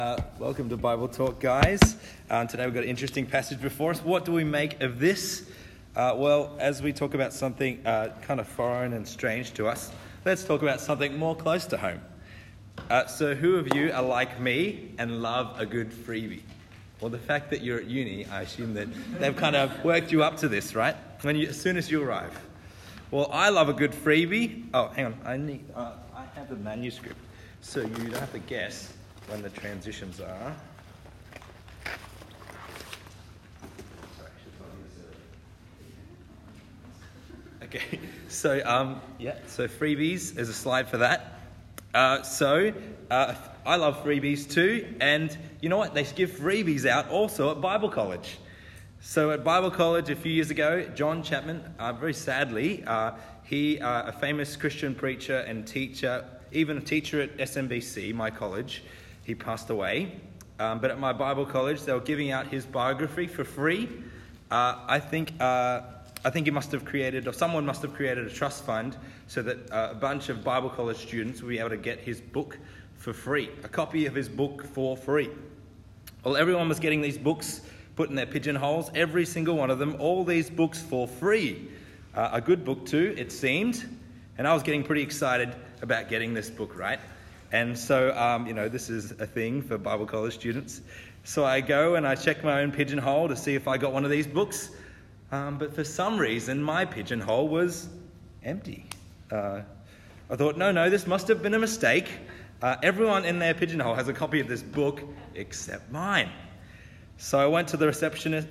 Welcome to Bible Talk, guys. Today we've got an interesting passage before us. What do we make of this? Well, as we talk about something kind of foreign and strange to us, let's talk about something more close to home. So who of you are like me and love a good freebie? Well, the fact that you're at uni, I assume that they've kind of worked you up to this, right? As soon as you arrive. Well, I love a good freebie. Oh, hang on. I have the manuscript, so you don't have to guess when the transitions are. Okay, so freebies, there's a slide for that. I love freebies too, and you know what? They give freebies out also at Bible College. So at Bible College a few years ago, John Chapman, very sadly, he, a famous Christian preacher and teacher, even a teacher at SMBC, my college, he passed away. But at my Bible college, they were giving out his biography for free. I think he must have created, or someone must have created, a trust fund so that a bunch of Bible college students would be able to get his book for free, a copy of his book for free. Well, everyone was getting these books put in their pigeonholes, every single one of them, all these books for free. A good book too, it seemed. And I was getting pretty excited about getting this book, right? And so, this is a thing for Bible college students. So I go and I check my own pigeonhole to see if I got one of these books. But for some reason, my pigeonhole was empty. I thought, no, this must have been a mistake. Everyone in their pigeonhole has a copy of this book except mine. So I went to the receptionist,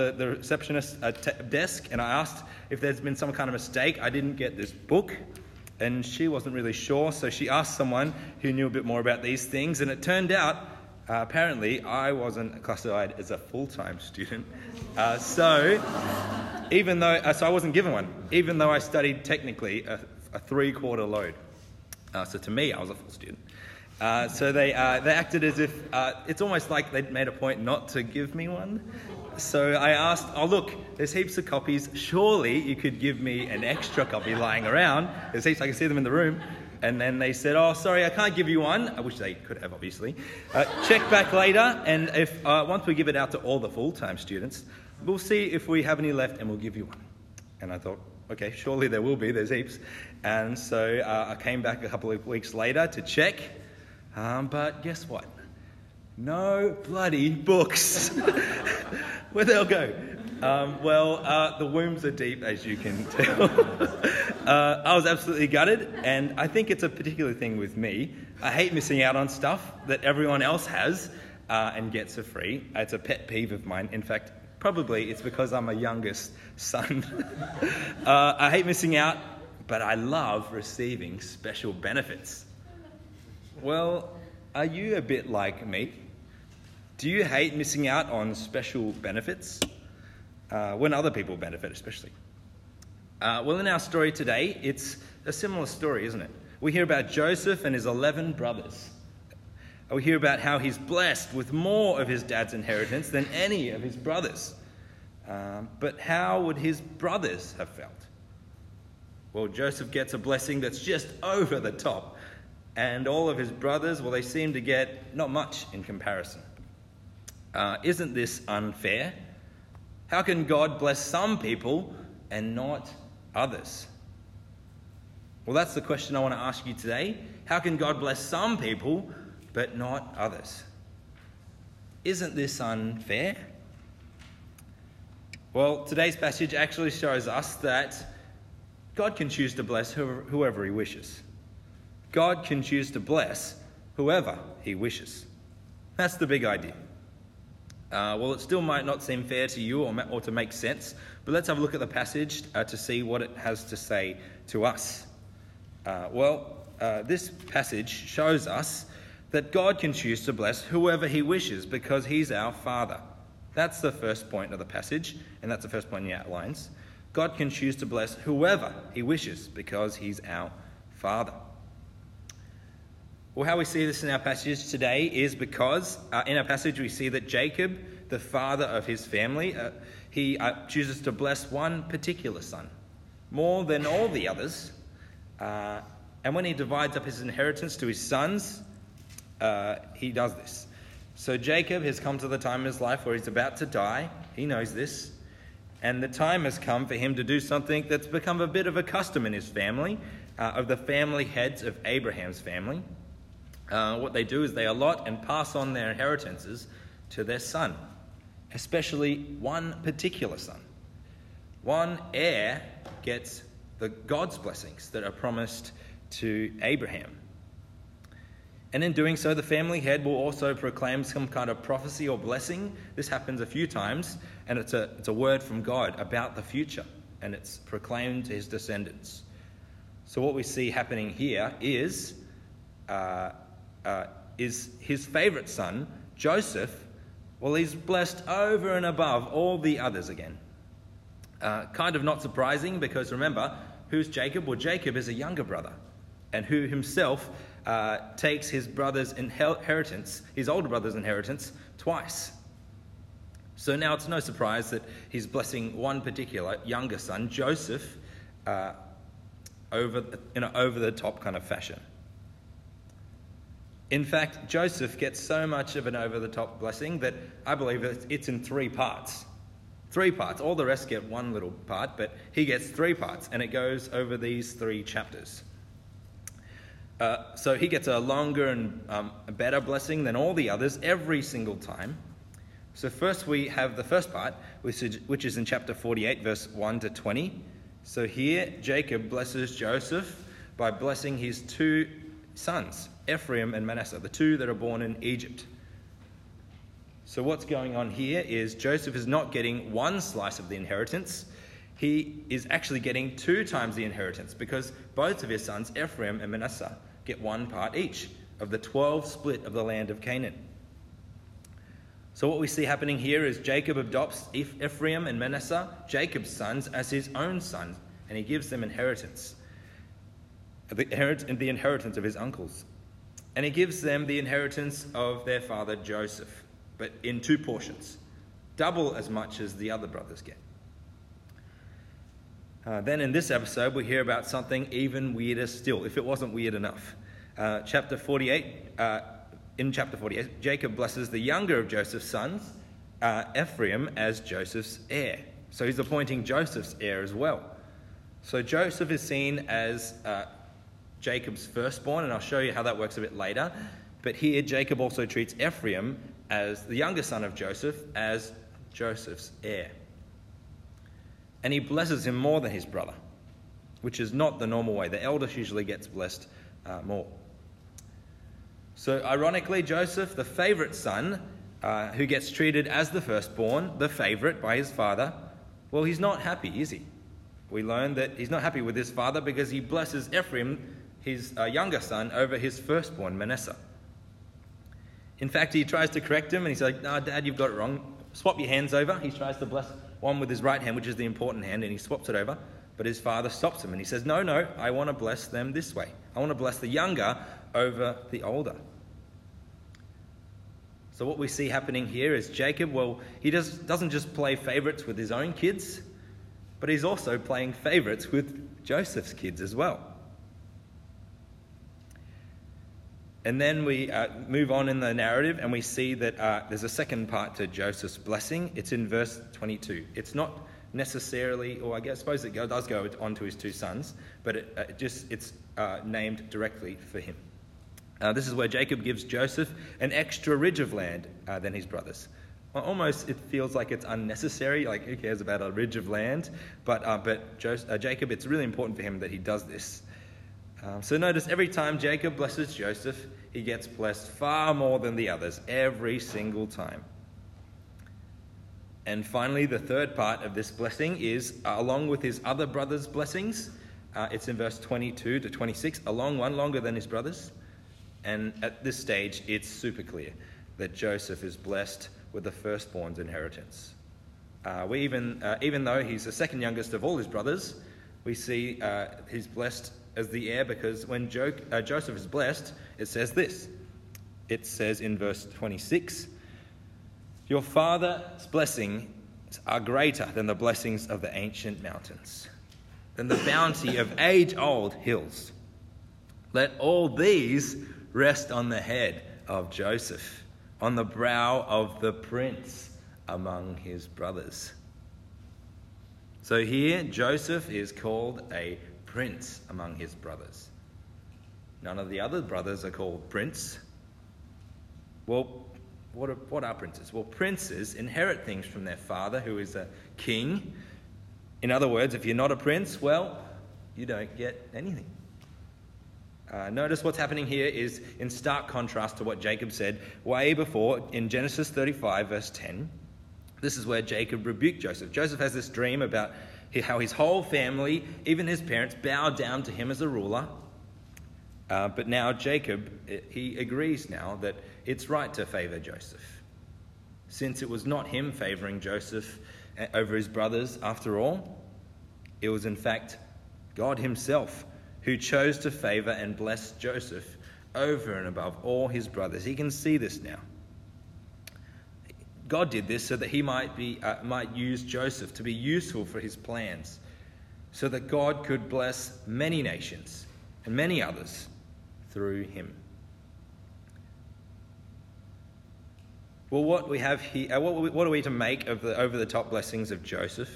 desk, and I asked if there's been some kind of mistake. I didn't get this book. And she wasn't really sure, so she asked someone who knew a bit more about these things, and it turned out, apparently, I wasn't classified as a full-time student. So I wasn't given one, even though I studied technically a three-quarter load. So to me, I was a full student. So they acted as if, it's almost like they made a point not to give me one. So I asked, look, there's heaps of copies. Surely you could give me an extra copy lying around. There's heaps, I can see them in the room. And then they said, sorry, I can't give you one. I wish they could have, obviously. Check back later, and if once we give it out to all the full-time students, we'll see if we have any left, and we'll give you one. And I thought, okay, surely there will be. There's heaps. And so I came back a couple of weeks later to check. But guess what? No bloody books. Where'd they all go? The wombs are deep, as you can tell. I was absolutely gutted, and I think it's a particular thing with me. I hate missing out on stuff that everyone else has and gets for free. It's a pet peeve of mine. In fact, probably it's because I'm a youngest son. I hate missing out, but I love receiving special benefits. Well, are you a bit like me? Do you hate missing out on special benefits? When other people benefit, especially. In our story today, it's a similar story, isn't it? We hear about Joseph and his 11 brothers. We hear about how he's blessed with more of his dad's inheritance than any of his brothers. But how would his brothers have felt? Well, Joseph gets a blessing that's just over the top. And all of his brothers, they seem to get not much in comparison. Isn't this unfair? How can God bless some people and not others? Well, that's the question I want to ask you today. How can God bless some people but not others? Isn't this unfair? Well, today's passage actually shows us that God can choose to bless whoever he wishes. God can choose to bless whoever he wishes. That's the big idea. It still might not seem fair to you or to make sense, but let's have a look at the passage to see what it has to say to us. This passage shows us that God can choose to bless whoever he wishes because he's our Father. That's the first point of the passage, and that's the first point in the outlines. God can choose to bless whoever he wishes because he's our Father. Well, how we see this in our passage today is because in our passage we see that Jacob, the father of his family, he chooses to bless one particular son more than all the others. And when he divides up his inheritance to his sons, he does this. So Jacob has come to the time in his life where he's about to die. He knows this. And the time has come for him to do something that's become a bit of a custom in his family, of the family heads of Abraham's family. What they do is they allot and pass on their inheritances to their son, especially one particular son. One heir gets God's blessings that are promised to Abraham. And in doing so, the family head will also proclaim some kind of prophecy or blessing. This happens a few times, and it's a word from God about the future, and it's proclaimed to his descendants. So what we see happening here is his favorite son, Joseph. Well, he's blessed over and above all the others again. Kind of not surprising, because remember, who's Jacob? Well, Jacob is a younger brother, and who himself takes his brother's inheritance, his older brother's inheritance, twice. So now it's no surprise that he's blessing one particular younger son, Joseph, over the top kind of fashion. In fact, Joseph gets so much of an over-the-top blessing that I believe it's in 3 parts. 3 parts. All the rest get one little part, but he gets 3 parts, and it goes over these 3 chapters. So he gets a longer and a better blessing than all the others every single time. So first we have the first part, which is in chapter 48, verse 1 to 20. So here Jacob blesses Joseph by blessing his 2 sons, Ephraim and Manasseh, the 2 that are born in Egypt. So what's going on here is Joseph is not getting 1 slice of the inheritance. He is actually getting 2 times the inheritance, because both of his sons, Ephraim and Manasseh, get 1 part each of the 12 split of the land of Canaan. So what we see happening here is Jacob adopts Ephraim and Manasseh, Jacob's sons, as his own sons, and he gives them inheritance, the inheritance of his uncles. And he gives them the inheritance of their father Joseph, but in 2 portions, double as much as the other brothers get. Then in this episode, we hear about something even weirder still, if it wasn't weird enough. In chapter 48, Jacob blesses the younger of Joseph's sons, Ephraim, as Joseph's heir. So he's appointing Joseph's heir as well. So Joseph is seen as Jacob's firstborn, and I'll show you how that works a bit later. But here, Jacob also treats Ephraim, as the younger son of Joseph, as Joseph's heir. And he blesses him more than his brother, which is not the normal way. The eldest usually gets blessed more. So ironically, Joseph, the favorite son, who gets treated as the firstborn, the favorite by his father, well, he's not happy, is he? We learn that he's not happy with his father because he blesses Ephraim, his younger son, over his firstborn, Manasseh. In fact, he tries to correct him, and he's like, "No, Dad, you've got it wrong. Swap your hands over." He tries to bless one with his right hand, which is the important hand, and he swaps it over. But his father stops him, and he says, No, I want to bless them this way. I want to bless the younger over the older. So what we see happening here is Jacob, well, he doesn't just play favourites with his own kids, but he's also playing favourites with Joseph's kids as well. And then we move on in the narrative, and we see that there's a second part to Joseph's blessing. It's in verse 22. It's not necessarily, or I suppose it does go on to his 2 sons, but it's named directly for him. This is where Jacob gives Joseph an extra ridge of land than his brothers. Almost it feels like it's unnecessary, like who cares about a ridge of land? But Jacob, it's really important for him that he does this. So notice every time Jacob blesses Joseph, he gets blessed far more than the others, every single time. And finally, the third part of this blessing is, along with his other brothers' blessings, it's in verse 22 to 26, one longer than his brothers. And at this stage, it's super clear that Joseph is blessed with the firstborn's inheritance. Even though he's the second youngest of all his brothers, we see he's blessed as the heir, because when Joseph is blessed, it says this. It says in verse 26, "Your father's blessings are greater than the blessings of the ancient mountains, than the bounty of age-old hills. Let all these rest on the head of Joseph. on the brow of the prince among his brothers. So here, Joseph is called a prince among his brothers. None of the other brothers are called prince. Well, what are princes? Well, princes inherit things from their father, who is a king. In other words, if you're not a prince, well, you don't get anything. Notice what's happening here is in stark contrast to what Jacob said way before in Genesis 35, verse 10. This is where Jacob rebuked Joseph. Joseph has this dream about how his whole family, even his parents, bow down to him as a ruler. But now Jacob, he agrees now that it's right to favor Joseph, since it was not him favoring Joseph over his brothers after all. It was in fact God himself who chose to favor and bless Joseph over and above all his brothers. He can see this now. God did this so that he might use Joseph to be useful for his plans, so that God could bless many nations and many others through him. Well, what we have here, what are we to make of the over-the-top blessings of Joseph?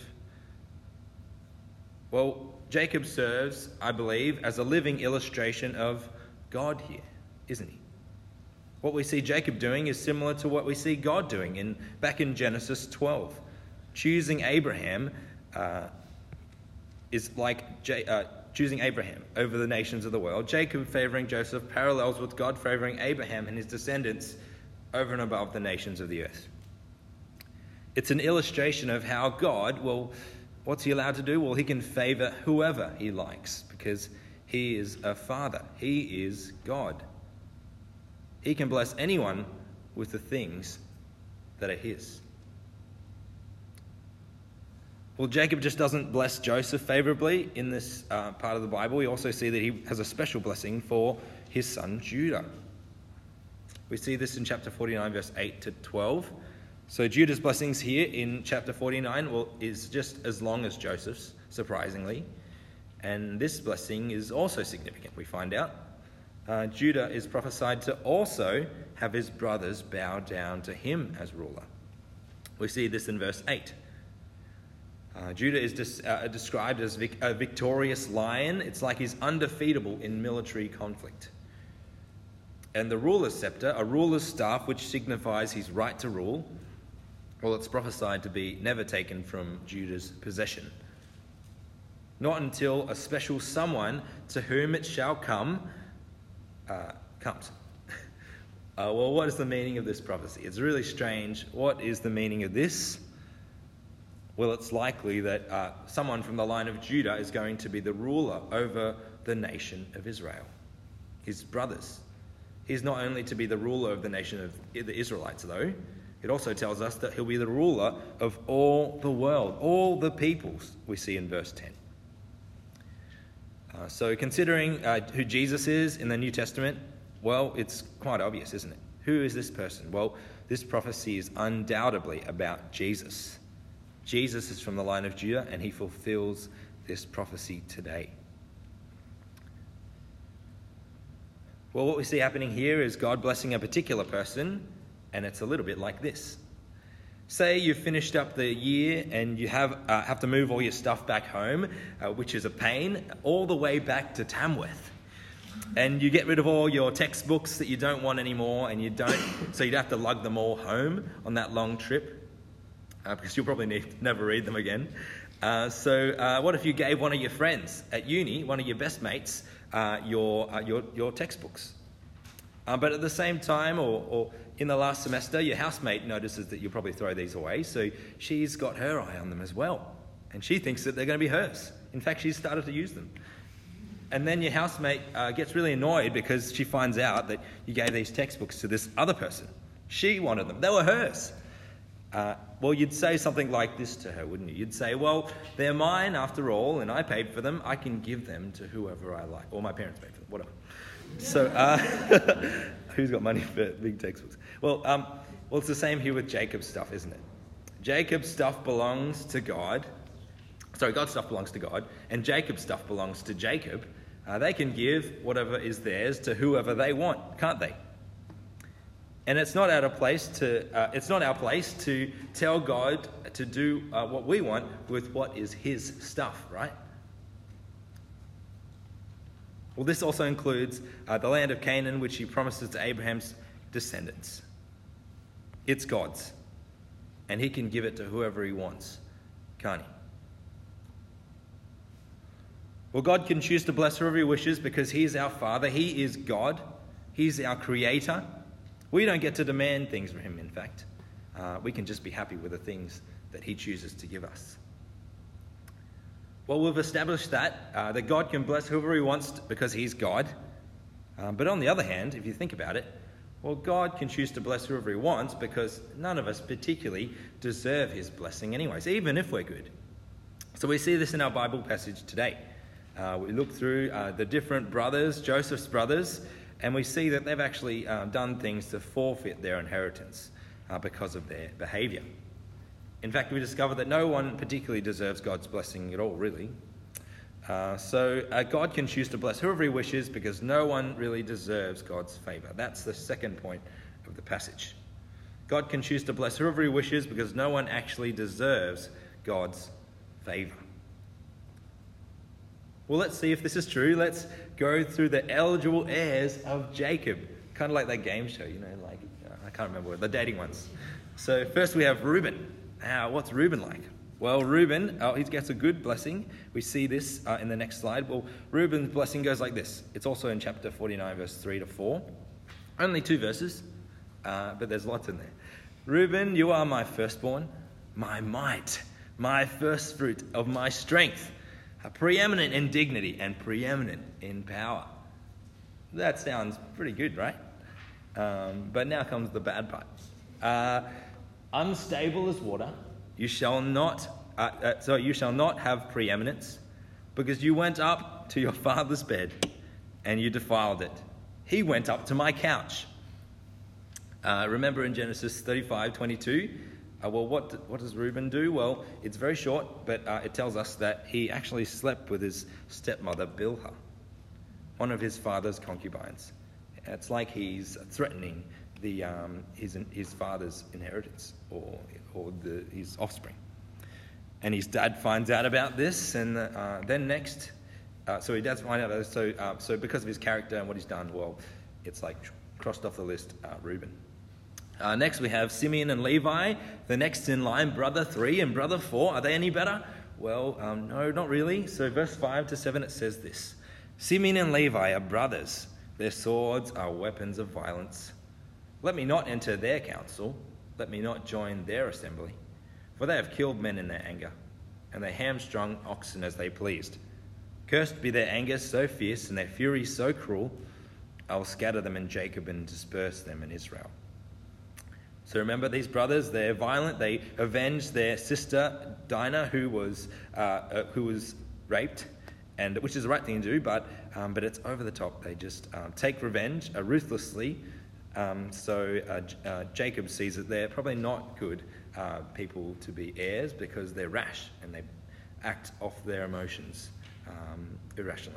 Well, Jacob serves, I believe, as a living illustration of God here, isn't he? What we see Jacob doing is similar to what we see God doing back in Genesis 12. Choosing Abraham is like choosing Abraham over the nations of the world. Jacob favoring Joseph parallels with God favoring Abraham and his descendants over and above the nations of the earth. It's an illustration of how God, well, what's he allowed to do? Well, he can favor whoever he likes because he is a father. He is God. He can bless anyone with the things that are his. Well, Jacob just doesn't bless Joseph favorably in this part of the Bible. We also see that he has a special blessing for his son Judah. We see this in chapter 49, verse 8 to 12. So Judah's blessings here in chapter 49 is just as long as Joseph's, surprisingly. And this blessing is also significant, we find out. Judah is prophesied to also have his brothers bow down to him as ruler. We see this in verse 8. Judah is described as a victorious lion. It's like he's undefeatable in military conflict. And the ruler's scepter, a ruler's staff, which signifies his right to rule, well, it's prophesied to be never taken from Judah's possession. Not until a special someone to whom it shall come comes. Well, what is the meaning of this prophecy? It's really strange. What is the meaning of this? Well, it's likely that someone from the line of Judah is going to be the ruler over the nation of Israel, his brothers. He's not only to be the ruler of the nation of the Israelites, though. It also tells us that he'll be the ruler of all the world, all the peoples, we see in verse 10. So considering who Jesus is in the New Testament, well, it's quite obvious, isn't it? Who is this person? Well, this prophecy is undoubtedly about Jesus. Jesus is from the line of Judah, and he fulfills this prophecy today. Well, what we see happening here is God blessing a particular person, and it's a little bit like this. Say you've finished up the year and you have to move all your stuff back home, which is a pain, all the way back to Tamworth. And you get rid of all your textbooks that you don't want anymore, and so you'd have to lug them all home on that long trip, because you'll probably never read them again. So what if you gave one of your friends at uni, one of your best mates, your textbooks? But at the same time, or in the last semester, your housemate notices that you'll probably throw these away, so she's got her eye on them as well. And she thinks that they're going to be hers. In fact, she's started to use them. And then your housemate gets really annoyed because she finds out that you gave these textbooks to this other person. She wanted them. They were hers. Well, you'd say something like this to her, wouldn't you? You'd say, well, they're mine after all, and I paid for them. I can give them to whoever I like. Or my parents paid for them, whatever. So, who's got money for big textbooks? Well, it's the same here with Jacob's stuff, isn't it? Jacob's stuff belongs to God. Sorry, God's stuff belongs to God, and Jacob's stuff belongs to Jacob. They can give whatever is theirs to whoever they want, can't they? And it's not our place to tell God to do what we want with what is his stuff, right? Well, this also includes the land of Canaan, which he promises to Abraham's descendants. It's God's, and he can give it to whoever he wants, can't he? Well, God can choose to bless whoever he wishes because he is our Father. He is God. He's our Creator. We don't get to demand things from him, in fact. We can just be happy with the things that he chooses to give us. Well, we've established that God can bless whoever he wants because he's God. But on the other hand, if you think about it, well, God can choose to bless whoever he wants because none of us particularly deserve his blessing anyways, even if we're good. So we see this in our Bible passage today. We look through the different brothers, Joseph's brothers, and we see that they've actually done things to forfeit their inheritance because of their behavior. In fact, we discover that no one particularly deserves God's blessing at all, really. So God can choose to bless whoever he wishes because no one really deserves God's favor. That's the second point of the passage. God can choose to bless whoever he wishes because no one actually deserves God's favor. Well, let's see if this is true. Let's go through the eligible heirs of Jacob. Kind of like that game show, I can't remember the dating ones. So first we have Reuben. What's Reuben like? Well, Reuben, he gets a good blessing. We see this in the next slide. Well, Reuben's blessing goes like this. It's also in chapter 49, verse 3 to 4. Only 2 verses, but there's lots in there. Reuben, you are my firstborn, my might, my first fruit of my strength, preeminent in dignity and preeminent in power. That sounds pretty good, right? But now comes the bad part. Unstable as water, you shall not have preeminence, because you went up to your father's bed and you defiled it. He went up to my couch. Remember in Genesis 35:22. What does Reuben do? Well, it's very short, but it tells us that he actually slept with his stepmother Bilhah, one of his father's concubines. It's like he's threatening his father's inheritance or his offspring. And his dad finds out about this, and then next, so he does find out about this. So because of his character and what he's done, well, it's like crossed off the list, Reuben. Next we have Simeon and Levi, the next in line, brother 3 and brother 4. Are they any better? Well, no, not really. So verse 5 to 7, it says this. Simeon and Levi are brothers. Their swords are weapons of violence. Let me not enter their council. Let me not join their assembly. For they have killed men in their anger, and they hamstrung oxen as they pleased. Cursed be their anger so fierce and their fury so cruel. I will scatter them in Jacob and disperse them in Israel. So remember, these brothers, they're violent. They avenged their sister Dinah, who was raped, and which is the right thing to do, but it's over the top. They just take revenge ruthlessly. So Jacob sees that they're probably not good people to be heirs because they're rash and they act off their emotions irrationally.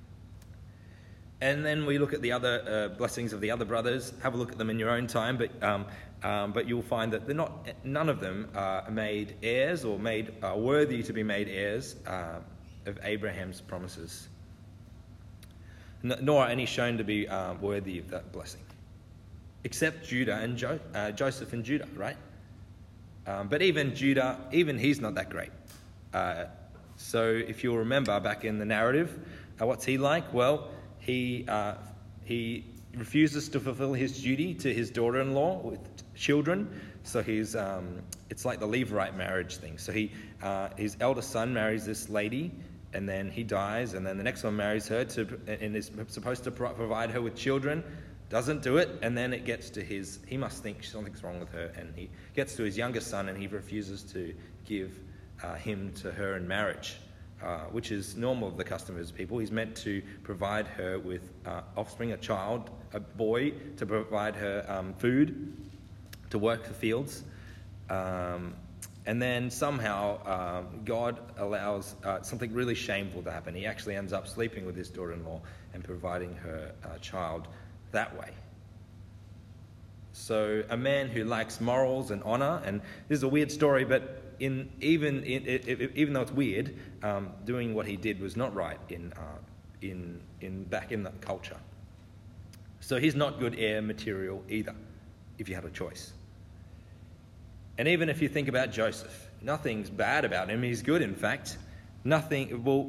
And then we look at the other blessings of the other brothers. Have a look at them in your own time, but you'll find that none of them are made heirs or made worthy to be made heirs of Abraham's promises. Nor are any shown to be worthy of that blessing, except Judah and Joseph and Judah, right? But even Judah, even he's not that great. So if you'll remember back in the narrative, what's he like? Well, he refuses to fulfill his duty to his daughter-in-law with children. So it's like the Levirate marriage thing. So his eldest son marries this lady, and then he dies, and then the next one marries her and is supposed to provide her with children. Doesn't do it, and then it gets to he must think something's wrong with her, and he gets to his youngest son, and he refuses to give him to her in marriage, which is normal of the custom of his people. He's meant to provide her with offspring, a boy, to provide her food, to work the fields. And then somehow God allows something really shameful to happen. He actually ends up sleeping with his daughter-in-law and providing her a child that way. So a man who lacks morals and honor, and this is a weird story, but even though it's weird, doing what he did was not right back in that culture. So he's not good heir material either, if you had a choice. And even if you think about Joseph, nothing's bad about him. He's good, in fact. Nothing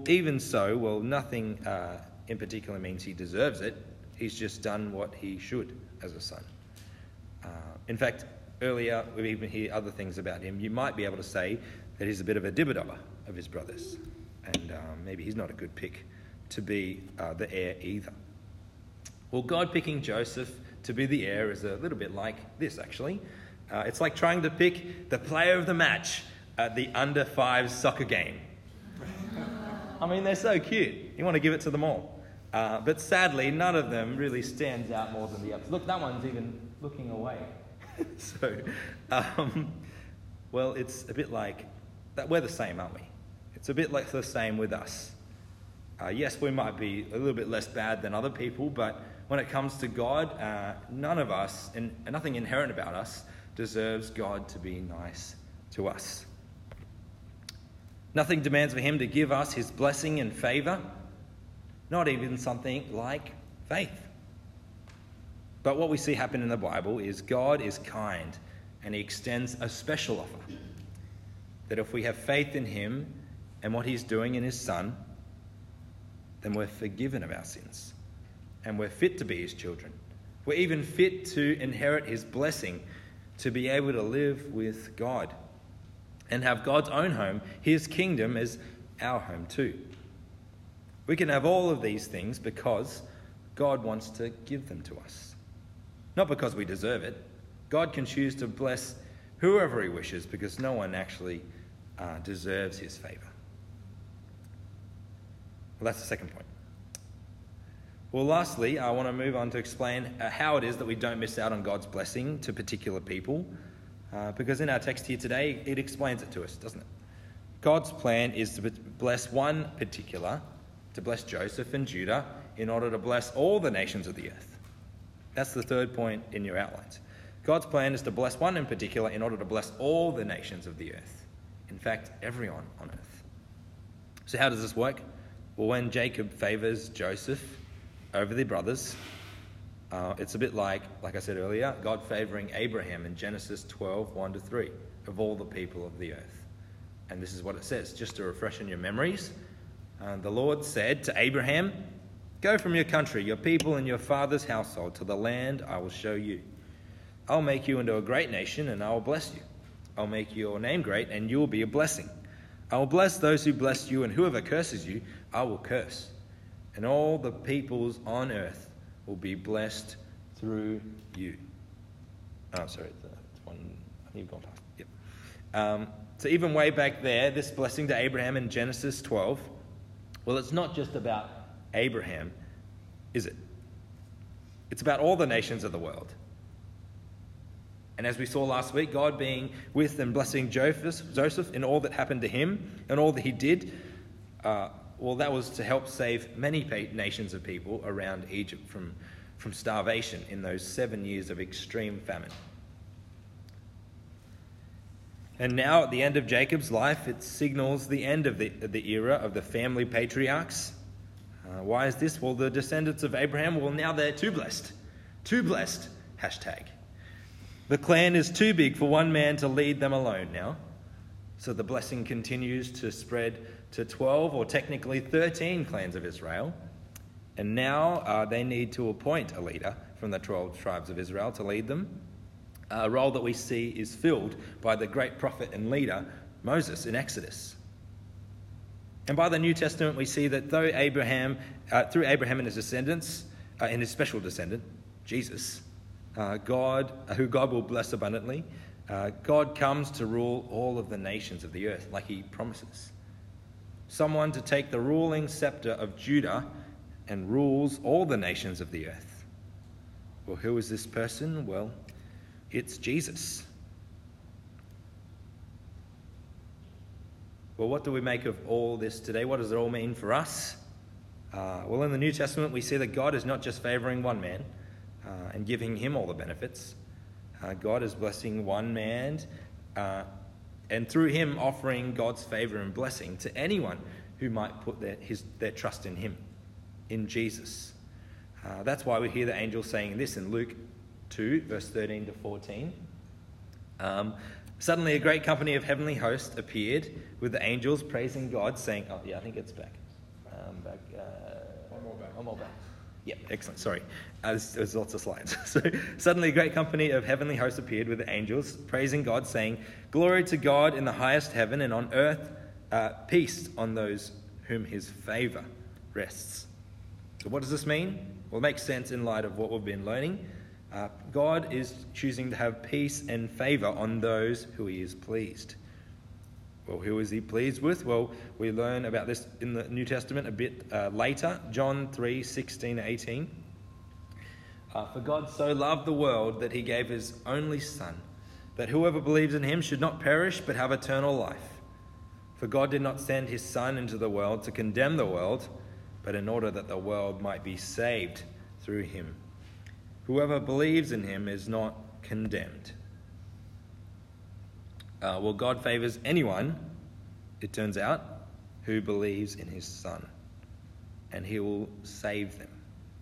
in particular means he deserves it. He's just done what he should as a son. In fact, earlier we even hear other things about him. You might be able to say that he's a bit of a dibber-dobber of his brothers. And maybe he's not a good pick to be the heir either. Well, God picking Joseph to be the heir is a little bit like this, actually. It's like trying to pick the player of the match at the under-5 soccer game. I mean, they're so cute. You want to give it to them all. But sadly, none of them really stands out more than the others. Look, that one's even looking away. So, well, it's a bit like that. We're the same, aren't we? It's a bit like the same with us. Yes, we might be a little bit less bad than other people, but when it comes to God, none of us, and nothing inherent about us, deserves God to be nice to us. Nothing demands for him to give us his blessing and favour, not even something like faith. But what we see happen in the Bible is God is kind, and he extends a special offer. That if we have faith in him and what he's doing in his Son, then we're forgiven of our sins. And we're fit to be his children. We're even fit to inherit his blessing, to be able to live with God and have God's own home, his kingdom, as our home too. We can have all of these things because God wants to give them to us. Not because we deserve it. God can choose to bless whoever he wishes because no one actually deserves his favour. Well, that's the second point. Well, lastly, I want to move on to explain how it is that we don't miss out on God's blessing to particular people. Because in our text here today, it explains it to us, doesn't it? God's plan is to bless one particular, to bless Joseph and Judah, in order to bless all the nations of the earth. That's the third point in your outlines. God's plan is to bless one in particular in order to bless all the nations of the earth. In fact, everyone on earth. So how does this work? Well, when Jacob favours Joseph over the brothers, it's a bit like I said earlier, God favouring Abraham in Genesis 12, 1-3, of all the people of the earth. And this is what it says, just to refresh in your memories. The Lord said to Abraham, "Go from your country, your people and your father's household to the land I will show you. I'll make you into a great nation and I will bless you. I'll make your name great and you will be a blessing. I will bless those who bless you, and whoever curses you, I will curse. And all the peoples on earth will be blessed through you." Oh, sorry, that's one you've gone past. Yep. So even way back there, this blessing to Abraham in Genesis 12, well, it's not just about Abraham, is it? It's about all the nations of the world. And as we saw last week, God being with and blessing Joseph in all that happened to him and all that he did, well, that was to help save many nations of people around Egypt from starvation in those 7 years of extreme famine. And now, at the end of Jacob's life, it signals the end of the era of the family patriarchs. Why is this? Well, the descendants of Abraham, well, now they're too blessed. Too blessed, hashtag. The clan is too big for one man to lead them alone now. So the blessing continues to spread to 12 or technically 13 clans of Israel. And now they need to appoint a leader from the 12 tribes of Israel to lead them. A role that we see is filled by the great prophet and leader, Moses, in Exodus. And by the New Testament, we see that through Abraham and his descendants, and his special descendant, Jesus, who God will bless abundantly, God comes to rule all of the nations of the earth, like he promises. Someone to take the ruling scepter of Judah and rules all the nations of the earth. Well, who is this person? Well, it's Jesus. Well, what do we make of all this today? What does it all mean for us? Well, in the New Testament, we see that God is not just favouring one man and giving him all the benefits, God is blessing one man and through him offering God's favor and blessing to anyone who might put their trust in him, in Jesus. That's why we hear the angel saying this in Luke 2, verse 13 to 14. Suddenly a great company of heavenly hosts appeared with the angels praising God, saying, oh yeah, I think it's back. One more back. Yep, excellent, sorry. There's lots of slides. So suddenly a great company of heavenly hosts appeared with the angels praising God, saying, glory to God in the highest heaven, and on earth peace on those whom his favor rests. So what does this mean? Well, it makes sense in light of what we've been learning. God is choosing to have peace and favor on those who he is pleased. Well, who is he pleased with? Well, we learn about this in the New Testament a bit later. John 3, 16, 18. For God so loved the world that he gave his only Son, that whoever believes in him should not perish but have eternal life. For God did not send his Son into the world to condemn the world, but in order that the world might be saved through him. Whoever believes in him is not condemned. Well, God favors anyone, it turns out, who believes in his Son, and he will save them.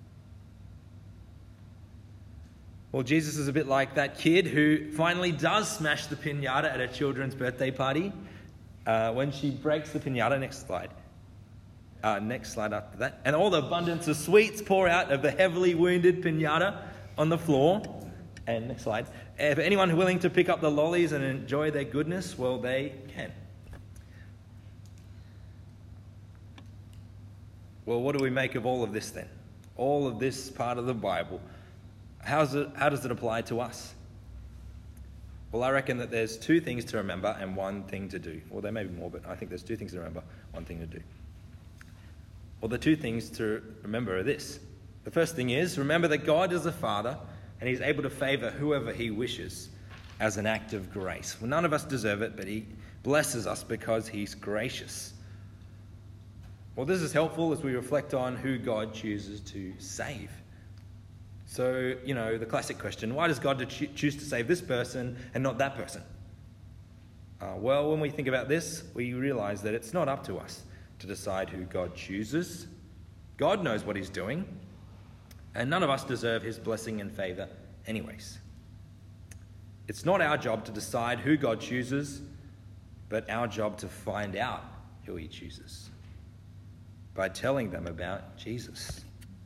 Well, Jesus is a bit like that kid who finally does smash the piñata at a children's birthday party. When she breaks the piñata, next slide after that, and all the abundance of sweets pour out of the heavily wounded piñata on the floor. And next slide. For anyone willing to pick up the lollies and enjoy their goodness, well, they can. Well, what do we make of all of this then? All of this part of the Bible. How does it apply to us? Well, I reckon that there's two things to remember and one thing to do. Well, there may be more, but I think there's two things to remember, one thing to do. Well, the two things to remember are this. The first thing is, remember that God is a Father, and he's able to favor whoever he wishes as an act of grace. Well, none of us deserve it, but he blesses us because he's gracious. Well, this is helpful as we reflect on who God chooses to save. So, the classic question, why does God choose to save this person and not that person? Well, when we think about this, we realize that it's not up to us to decide who God chooses. God knows what he's doing. And none of us deserve his blessing and favor anyways. It's not our job to decide who God chooses, but our job to find out who he chooses by telling them about Jesus.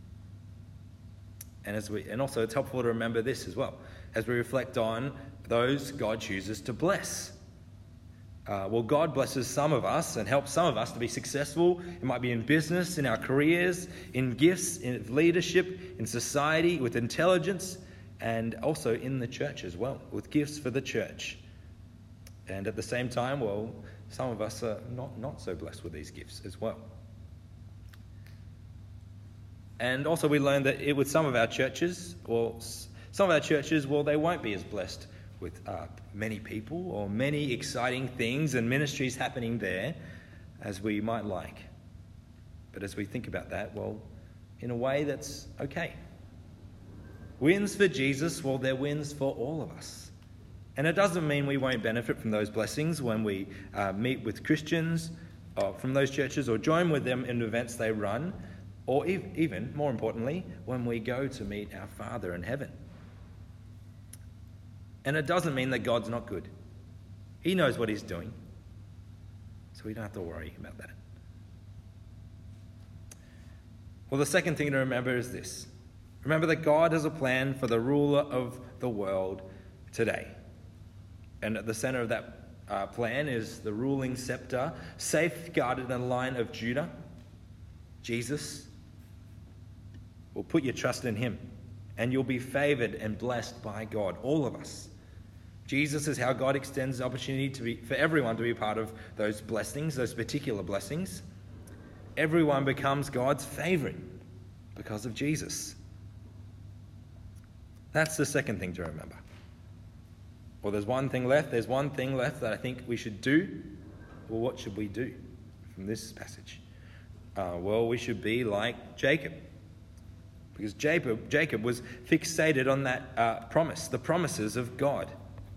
And also it's helpful to remember this as well, as we reflect on those God chooses to bless. Well, God blesses some of us and helps some of us to be successful. It might be in business, in our careers, in gifts, in leadership, in society, with intelligence, and also in the church as well, with gifts for the church. And at the same time, well, some of us are not so blessed with these gifts as well. And also we learned that with some of our churches, they won't be as blessed with many people or many exciting things and ministries happening there as we might like. But as we think about that, well, in a way that's okay. Wins for Jesus, well, they're wins for all of us. And it doesn't mean we won't benefit from those blessings when we meet with Christians from those churches or join with them in events they run, or even, more importantly, when we go to meet our Father in heaven. And it doesn't mean that God's not good. He knows what he's doing, so we don't have to worry about that. Well, the second thing to remember is this. Remember that God has a plan for the ruler of the world today. And at the center of that plan is the ruling scepter, safeguarded in the line of Judah, Jesus. Well, put your trust in him, and you'll be favored and blessed by God, all of us. Jesus is how God extends the opportunity for everyone to be part of those blessings, those particular blessings. Everyone becomes God's favorite because of Jesus. That's the second thing to remember. Well, there's one thing left. There's one thing left that I think we should do. Well, what should we do from this passage? Well, we should be like Jacob. Because Jacob was fixated on that promise, the promises of God.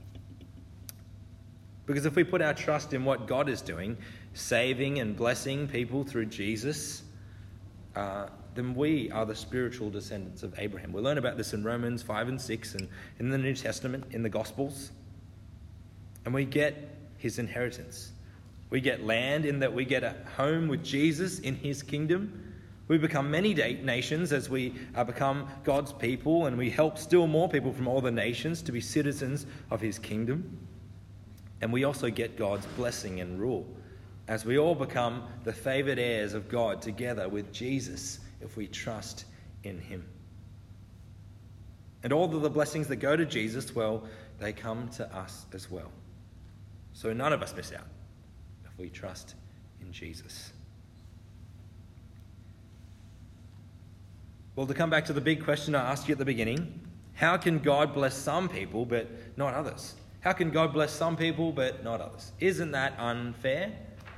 Because if we put our trust in what God is doing, saving and blessing people through Jesus, then we are the spiritual descendants of Abraham. We learn about this in Romans 5 and 6 and in the New Testament, in the Gospels. And we get his inheritance. We get land in that we get a home with Jesus in his kingdom. We become many nations as we become God's people, and we help still more people from all the nations to be citizens of his kingdom. And we also get God's blessing and rule as we all become the favored heirs of God together with Jesus if we trust in him. And all of the blessings that go to Jesus, well, they come to us as well. So none of us miss out if we trust in Jesus. Well, to come back to the big question I asked you at the beginning, how can God bless some people but not others? How can God bless some people but not others? Isn't that unfair?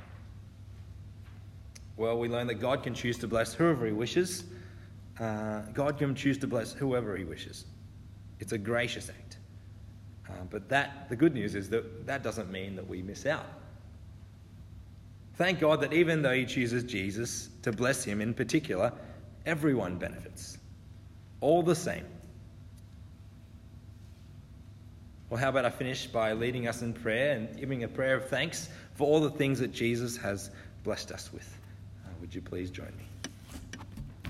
Well, we learn that God can choose to bless whoever he wishes. God can choose to bless whoever he wishes. It's a gracious act. But the good news is that doesn't mean that we miss out. Thank God that even though he chooses Jesus to bless him in particular, everyone benefits. All the same. Well, how about I finish by leading us in prayer and giving a prayer of thanks for all the things that Jesus has blessed us with. Would you please join me?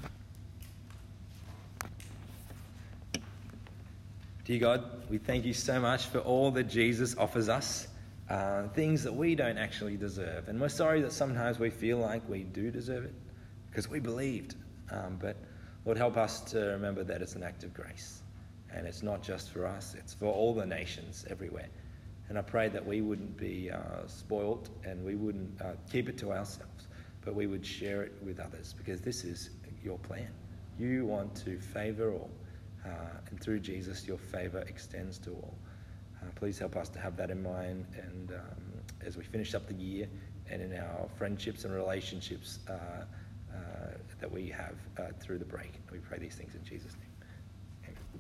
Dear God, we thank you so much for all that Jesus offers us, things that we don't actually deserve. And we're sorry that sometimes we feel like we do deserve it because we believed. But Lord, help us to remember that it's an act of grace. And it's not just for us, it's for all the nations everywhere. And I pray that we wouldn't be spoilt and we wouldn't keep it to ourselves, but we would share it with others because this is your plan. You want to favour all. And through Jesus, your favour extends to all. Please help us to have that in mind. And as we finish up the year and in our friendships and relationships that we have through the break, we pray these things in Jesus' name.